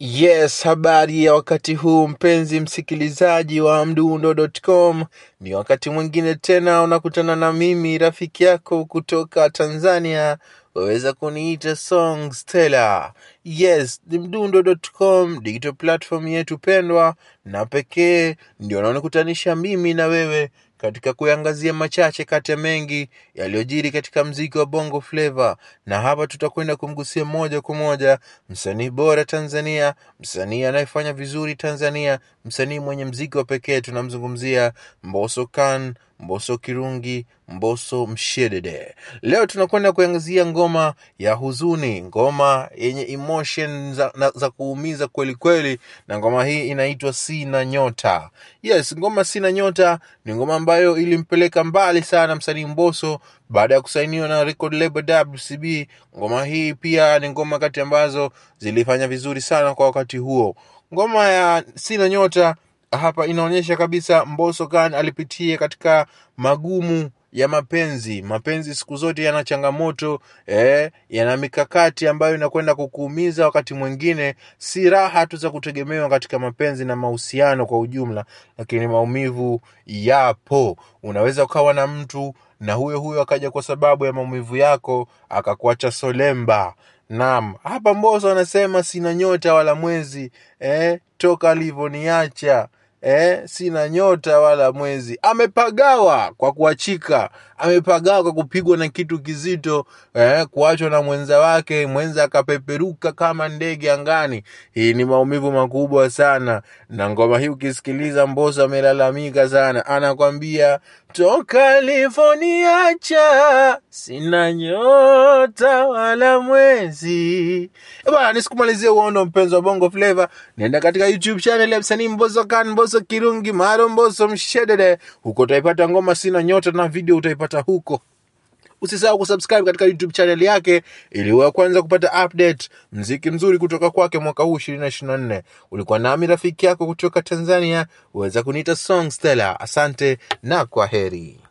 Yes, habari ya wakati huu mpenzi msikilizaji wa mdundo.com. Ni wakati mwingine tena unakutana na mimi rafiki yako kutoka Tanzania. Waweza kuniita Song Stella. Yes, ni mdundo.com, digital platform yetu pendwa na pekee ndio unaonikutanisha mimi na wewe katika kuangazia machache kati ya mengi yaliyojiri katika muziki wa Bongo Flava. Na hapa tutakwenda kumgusia moja kwa moja msanii bora Tanzania, msanii anayefanya vizuri Tanzania, msanii mwenye muziki wa pekee. Tunamzungumzia Mbosso Khan, Mbosso Kirungi, Mbosso Mshedede. Leo tunakwenda kuangazia ngoma ya huzuni, ngoma yenye emotion za kuumiza kweli kweli, na ngoma hii inaitwa Sina Nyota. Yes, ngoma Sina Nyota ni ngoma ambayo ilimpeleka mbali sana msanii Mbosso baada ya kusainiwa na record label WCB. Ngoma hii pia ni ngoma kati ambazo zilifanya vizuri sana kwa wakati huo. Ngoma ya Sina Nyota hapa inaonyesha kabisa Mbosso Khan alipitia katika magumu ya mapenzi. Mapenzi siku zote yana changamoto, yana mikakati ambayo inakwenda kukuumiza wakati mwingine. Si raha tu za kutegemewa katika mapenzi na mahusiano kwa ujumla, lakini maumivu yapo. Unaweza ukawa na mtu na huyo akaja kwa sababu ya maumivu yako akakuacha solemba. Naam, hapa Mbosso anasema sina nyota wala mwezi, toka alivoniacha, sina nyota wala mwezi. Amepagawa kwa kuachika, amepagawa kwa kupigwa na kitu kizito, kuachwa na mwenza wake, mwenza akapeperuka kama ndege angani. Hii ni maumivu makubwa sana, na ngoma hii ukisikiliza Mbosso amelalamika sana. Anakwambia toka alivoniacha sina nyota wala mwezi. Bwana, nisikumalizie uondo mpenzi wa Bongo Flava. Nenda katika YouTube channel ya msanii Mbosso Khan, Mbosso Kirungi, Mbosso Mshedede. Huko utaipata ngoma Sina Nyota na video utaipata huko. Usisahau kusubscribe katika YouTube channel yake ili uwe kwanza kupata update muziki mzuri kutoka kwake mwaka huu 2024. Ulikuwa nami rafiki yako kutoka Tanzania, uweza kuniita Song Stella. Asante na kwaheri.